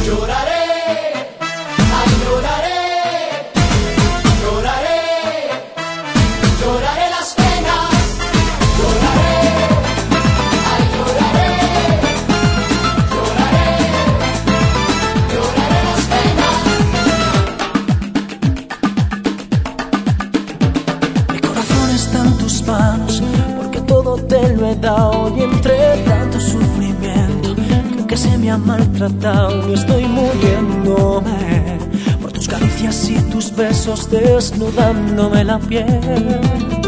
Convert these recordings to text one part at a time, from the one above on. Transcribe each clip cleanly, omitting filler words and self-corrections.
Lloraré, ay lloraré, lloraré, lloraré las penas, lloraré, ay lloraré, lloraré, lloraré las penas. Mi corazón está en tus manos, porque todo te lo he dado y entre tanto sufrimiento creo que se me ha maltratado y estoy muriéndome por tus caricias y tus besos desnudándome la piel.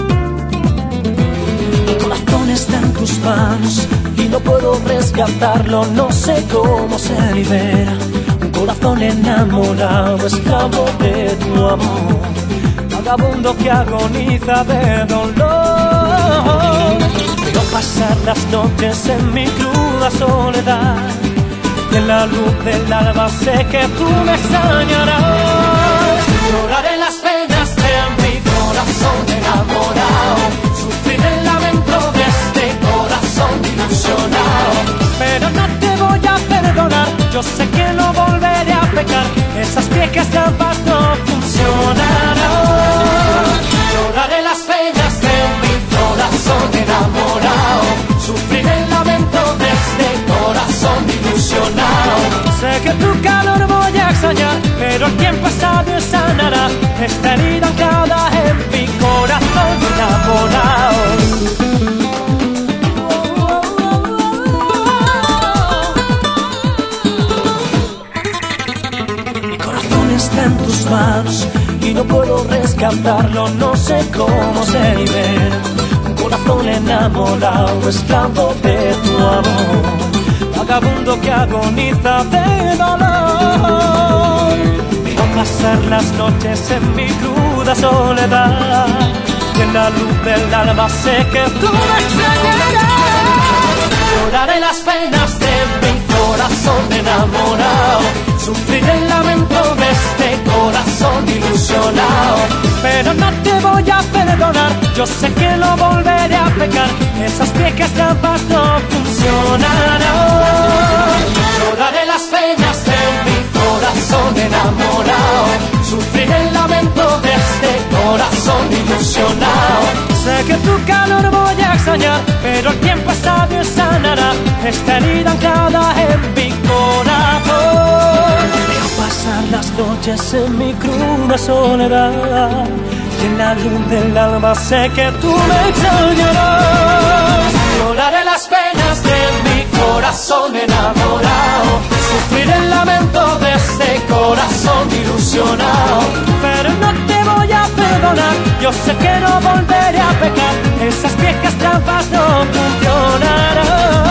Mi corazón está en tus manos y no puedo rescatarlo, no sé cómo se libera un corazón enamorado, esclavo de tu amor, vagabundo que agoniza de dolor. Veo pasar las noches en mi cruda soledad y en la luz del alba sé que tú me extrañarás. Lloraré las penas de mi corazón enamorado, sufrir el lamento de este corazón ilusionado. Pero no te voy a perdonar, yo sé que no volveré a pecar, esas viejas trampas no funcionarán. Lloraré las penas de mi corazón enamorado, sufrir el lamento de este corazón ilusionado. Sé que tu calor voy a extrañar, pero el tiempo sabio sanará esta herida anclada en mi corazón enamorado. Mi corazón está en tus manos y no puedo rescatarlo, no sé cómo se libera un corazón enamorado, esclavo de tu amor, vagabundo que agoniza de dolor. Veo pasar las noches en mi cruda soledad y en la luz del alba sé que tú me extrañarás. Lloraré las penas de mi corazón enamorado, sufrir el lamento de este corazón ilusionado. Pero no te voy a perdonar, yo sé que no volveré a pecar, esas viejas trampas no funcionarán. Lloraré las penas de mi corazón enamorado, sufrir el lamento de este corazón ilusionado. Sé que tu calor voy a extrañar, pero el tiempo es sabio y sanará esta herida anclada en mi corazón. Veo pasar las noches en mi cruda soledad y en la luz del alba sé que tú me extrañarás. Lloraré las penas de mi corazón enamorado, sufrir el lamento de este corazón ilusionado. Pero no te voy a perdonar, yo sé que no volveré a pecar, esas viejas trampas no funcionarán.